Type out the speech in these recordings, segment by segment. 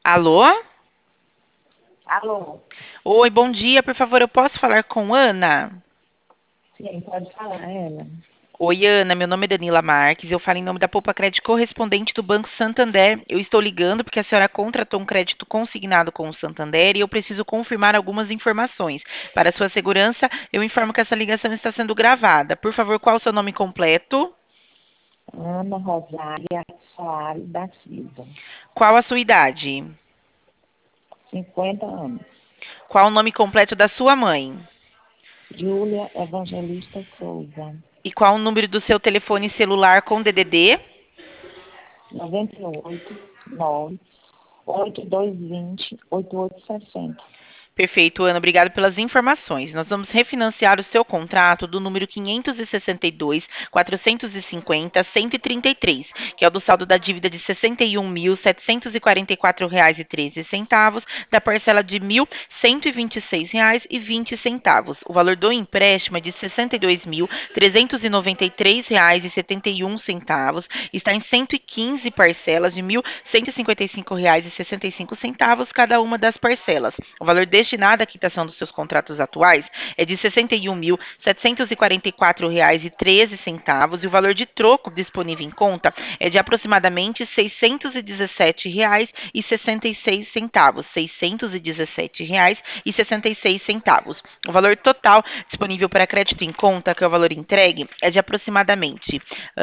Alô? Alô? Oi, bom dia. Por favor, eu posso falar com Ana? Sim, pode falar, ela. Oi, Ana. Meu nome é Danila Marques. Eu falo em nome da Poupa Crédito correspondente do Banco Santander. Eu estou ligando porque a senhora contratou um crédito consignado com o Santander e eu preciso confirmar algumas informações. Para sua segurança, eu informo que essa ligação está sendo gravada. Por favor, qual o seu nome completo? Ana Rosária Soares da Silva, Qual a sua idade? 50 anos. Qual o nome completo da sua mãe? Júlia Evangelista Souza, E qual o número do seu telefone celular com DDD? 98 9 8220 8860. Perfeito, Ana. Obrigado pelas informações. Nós vamos refinanciar o seu contrato do número 562.450.133, que é o do saldo da dívida de R$ 61.744,13, da parcela de R$ 1.126,20. O valor do empréstimo é de R$ 62.393,71. Está em 115 parcelas de R$ 1.155,65, cada uma das parcelas. O valor destinado à quitação dos seus contratos atuais é de R$ 61.744,13 e o valor de troco disponível em conta é de aproximadamente R$ 617,66. R$ 617,66. O valor total disponível para crédito em conta, que é o valor entregue, é de aproximadamente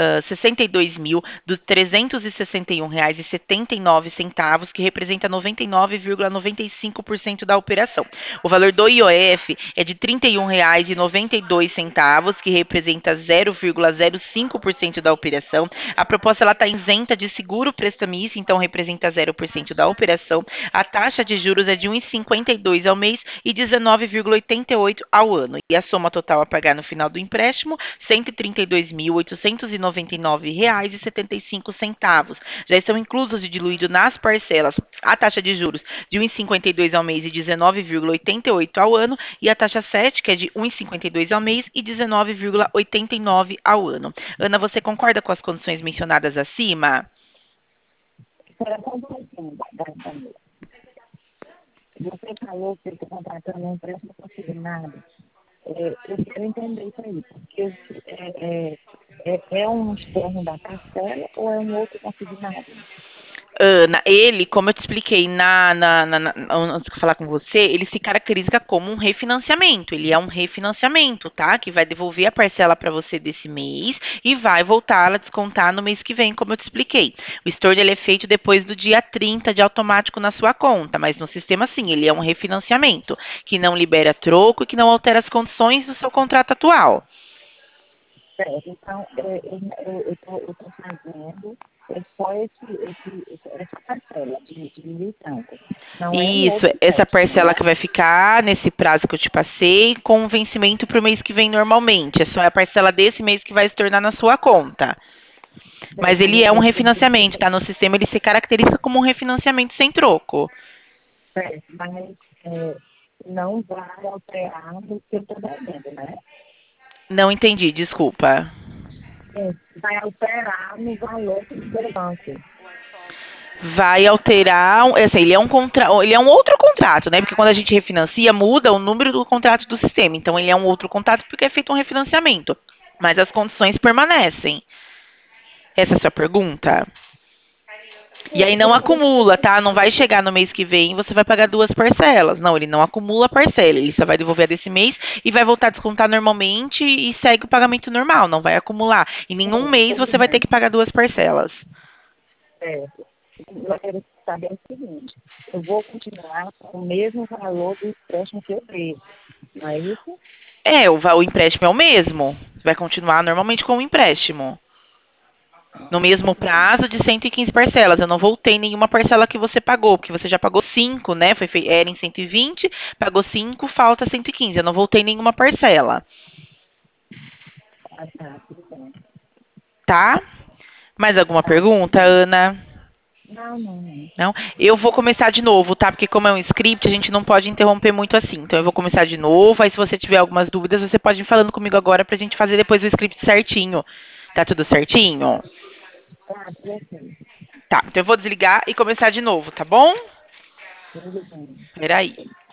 62.361,79, que representa 99,95% da operação. O valor do IOF é de R$ 31,92, que representa 0,05% da operação. A proposta está isenta de seguro prestamício, então representa 0% da operação. A taxa de juros é de 1,52 ao mês e 19,88 ao ano. E a soma total a pagar no final do empréstimo, R$ 132.899,75. Já estão inclusos e diluídos nas parcelas a taxa de juros de 1,52 ao mês e 19,88 ao ano, e a taxa 7, que é de 1,52 ao mês e 19,89 ao ano. Ana, você concorda com as condições mencionadas acima? Para completar, você falou que está contratando um empréstimo consignado. Eu quero entender isso aí, porque é um externo da parcela ou é um outro consignado? Ana, ele, como eu te expliquei antes de falar com você, ele se caracteriza como um refinanciamento. Ele é um refinanciamento, tá? Que vai devolver a parcela para você desse mês e vai voltar a descontar no mês que vem, como eu te expliquei. O estorno ele é feito depois do dia 30 de automático na sua conta, mas no sistema sim, ele é um refinanciamento que não libera troco e que não altera as condições do seu contrato atual. Certo, então, eu tô fazendo só essa parcela de 1.000 e tanto. Não é um Isso, outro essa empréstimo, parcela né? que vai ficar nesse prazo que eu te passei, com vencimento para o mês que vem normalmente. É só a parcela desse mês que vai se tornar na sua conta. Mas Certo, ele é um refinanciamento, eu, tá? No sistema ele se caracteriza como um refinanciamento sem troco. certo, mas não vai alterar do que eu estou devendo, né? Não entendi, desculpa. Vai alterar no valor do banco. Vai alterar, assim, ele é um outro contrato, né? Porque quando a gente refinancia, muda o número do contrato do sistema. Então ele é um outro contrato porque é feito um refinanciamento. Mas as condições permanecem. Essa é a sua pergunta? E aí não acumula, tá? Não vai chegar no mês que vem e você vai pagar duas parcelas. Não, ele não acumula a parcela. Ele só vai devolver a desse mês e vai voltar a descontar normalmente e segue o pagamento normal. Não vai acumular. Em nenhum mês Tudo você vai ter que bem, pagar duas parcelas. certo. Eu quero saber o seguinte, eu vou continuar com o mesmo valor do empréstimo que eu dei, não é isso? É, o empréstimo é o mesmo. Você vai continuar normalmente com o empréstimo. No mesmo prazo de 115 parcelas. Eu não voltei nenhuma parcela que você pagou, porque você já pagou 5, né? Era em 120, pagou 5, falta 115. Eu não voltei nenhuma parcela, Ah, tá, tudo bem. tá? Mais alguma Tá. pergunta, Ana? Não, não, não. Não? Eu vou começar de novo, tá? Porque como é um script, a gente não pode interromper muito assim. Então eu vou começar de novo. Aí se você tiver algumas dúvidas, você pode ir falando comigo agora pra gente fazer depois o script certinho. Tá tudo certinho? Tá, tudo bem. Tá, então eu vou desligar e começar de novo, tá bom? Tudo bem. Peraí.